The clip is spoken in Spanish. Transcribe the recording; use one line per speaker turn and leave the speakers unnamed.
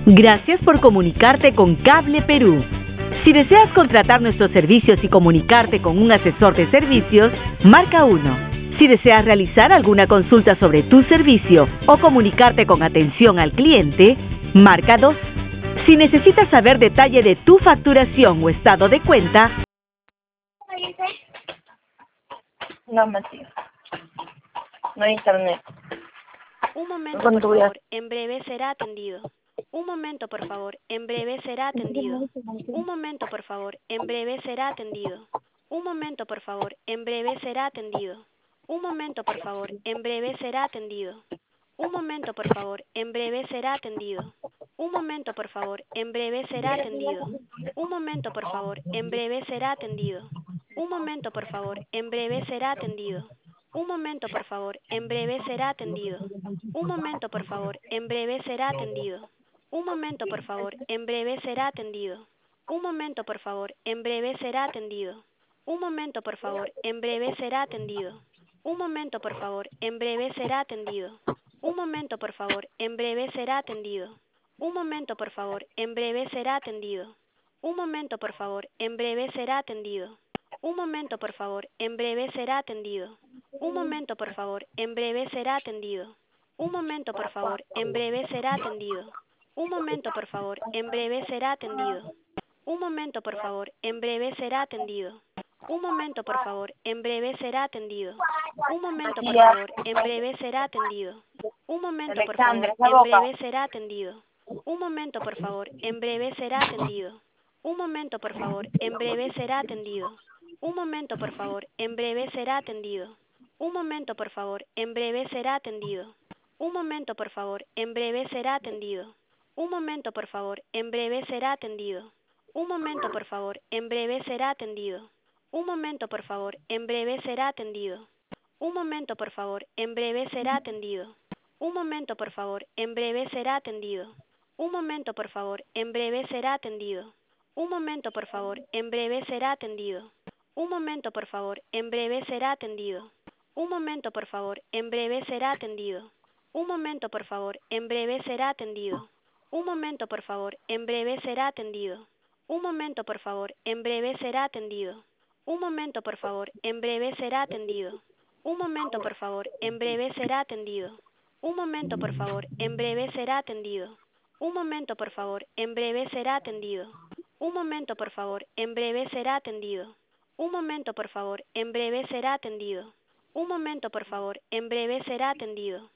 Gracias por comunicarte con Cable Perú. Si deseas contratar nuestros servicios y comunicarte con un asesor de servicios, marca 1. Si deseas realizar alguna consulta sobre tu servicio o comunicarte con atención al cliente, marca 2. Si necesitas saber detalle de tu facturación o estado de cuenta,
No, Matías. No hay internet.
Un momento,
¿Cuándo
por
voy a-
favor. En breve será atendido. Un momento, por favor. En breve será atendido. Un momento, por favor. En breve será atendido. Un momento, por favor. En breve será atendido. Un momento, por favor. En breve será atendido. Un momento, por favor. En breve será atendido. Un momento, por favor. En breve será atendido. Un momento, por favor. En breve será atendido. Un momento, por favor. En breve será atendido. Un momento, por favor. En breve será atendido. Un momento, por favor. En breve será atendido. Un momento, por favor. En breve será atendido. Un momento, por favor. En breve será atendido. Un momento, por favor. En breve será atendido. Un momento, por favor. En breve será atendido. Un momento, por favor. En breve será atendido. Un momento, por favor. En breve será atendido. Un momento, por favor. En breve será atendido. Un momento, por favor. En breve será atendido. Un momento, por favor. En breve será atendido. Un momento, por favor. En breve será atendido. Un momento, por favor. En breve será atendido. Un momento, por favor. En breve será atendido. Un momento, por favor. En breve será atendido. Un momento, por
Matías.
favor. En breve será atendido. Un momento, por favor.
Alexandra, esa
En
boca.
breve será atendido. Un momento, por favor. En breve será atendido. Un momento, por favor. En breve será atendido. Un momento, por favor. En breve será atendido. Un momento, por favor. En breve será atendido. Un momento, por favor. En breve será atendido. Un momento, por favor. En breve será atendido. Un momento, por favor. En breve será atendido. Un momento, por favor. En breve será atendido. Un momento, por favor. En breve será atendido. Un momento, por favor. En breve será atendido. Un momento, por favor. En breve será atendido. Un momento, por favor. En breve será atendido. Un momento, por favor. En breve será atendido. Un momento, por favor. En breve será atendido. Un momento, por favor. En breve será atendido. Un momento, por favor. En breve será atendido. Un momento, por favor. En breve será atendido. Un momento, por favor. En breve será atendido. Un momento, por favor. En breve será atendido. Un momento, por favor. En breve será atendido. Un momento, por favor. En breve será atendido. Un momento, por favor. En breve será atendido. Un momento, por favor. En breve será atendido. Un momento, por favor. En breve será atendido.